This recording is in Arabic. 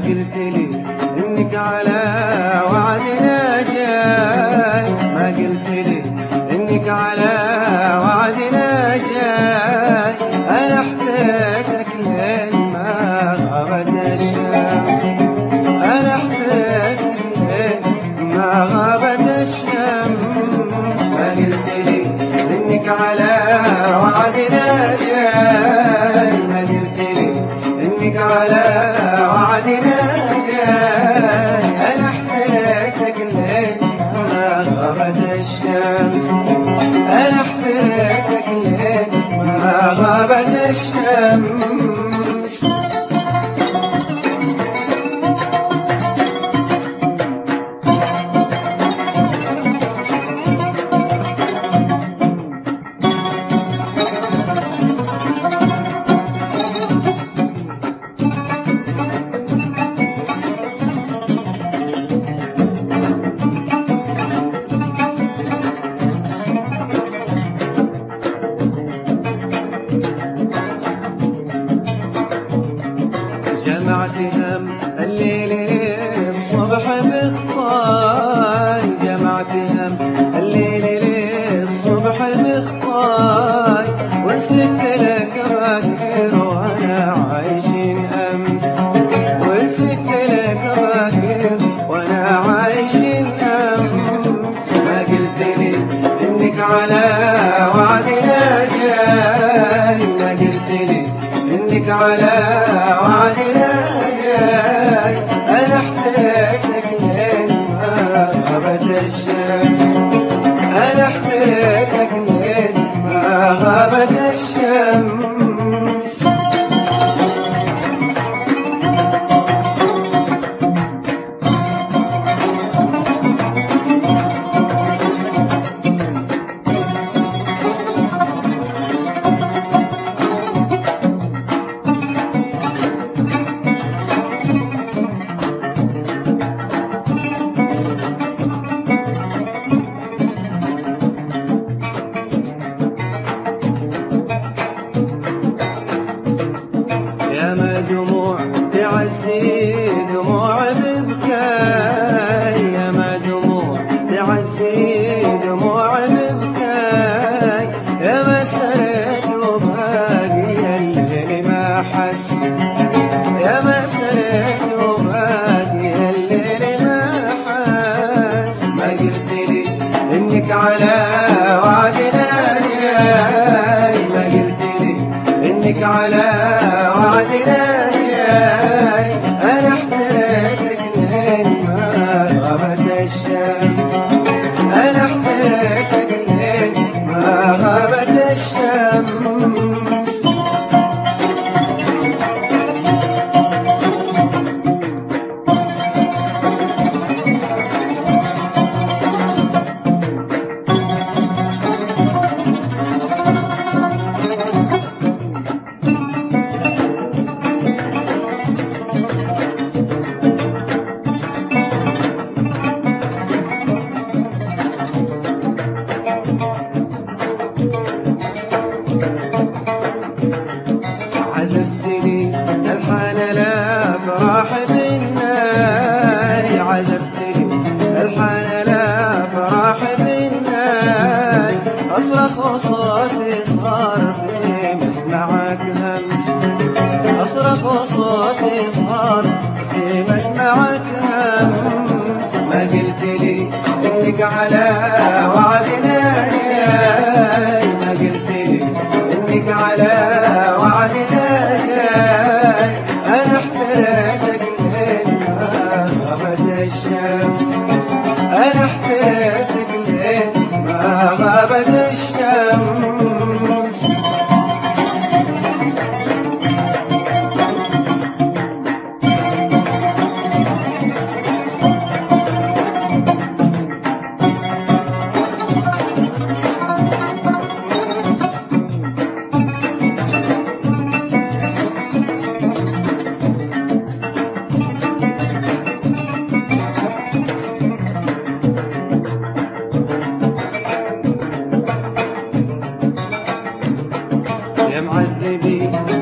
قلت لي انك على وعدنا جاي، ما قلت لي انك على وعدنا جاي. انا احتريتك لين ما غابت الشمس، انا احتريتك لين ما غابت الشمس. ما قلت لي انك على وعدنا جاي، ما قلت لي انك على وعدنا جاي. انا احتريتك لين ما غابت الشمس، انا احتريتك لين ما غابت الشمس. جمعت هم الليل الصبح بخطاي، جمعت هم الليل الصبح بخطاي. ونسيت لك باكر وانا عايشين امس، ونسيت لك باكر وانا عايشين امس. ما قلت لي انك على وعدنا جاي، ما قلت لي انك على وعدنا جاي. انا احتريتك لين ما غابت الشمس، انا احتريتك لين ما غابت الشمس. ياما دموع تعزي دموع ببكاي، ياما دموع تعزي دموع ببكاي. ياما سرت وباقي الليل ما حس، ياما سرت وباقي الليل ما حس. ما قلت لي انك على وعدنا جاي، ما قلت لي انك على وعدنا جاي. انا احتريتك لين ما غابت الشمس، انا احتريتك لين ما غابت الشمس. عزفت لي الحان لا فرح بالناي، عزفت لي الحان لا فرح بالناي. اصرخ وصوتي صغار في مسمعك همس، اصرخ وصوتي صغار في مسمعك همس. ما قلت لي انك على وعدنا جاي، ما قلت لي انك على وعدنا جاي. انا احتريتك لين ما غابت الشمس، انا احتريتك لين ما غابت الشمس. يا معذبي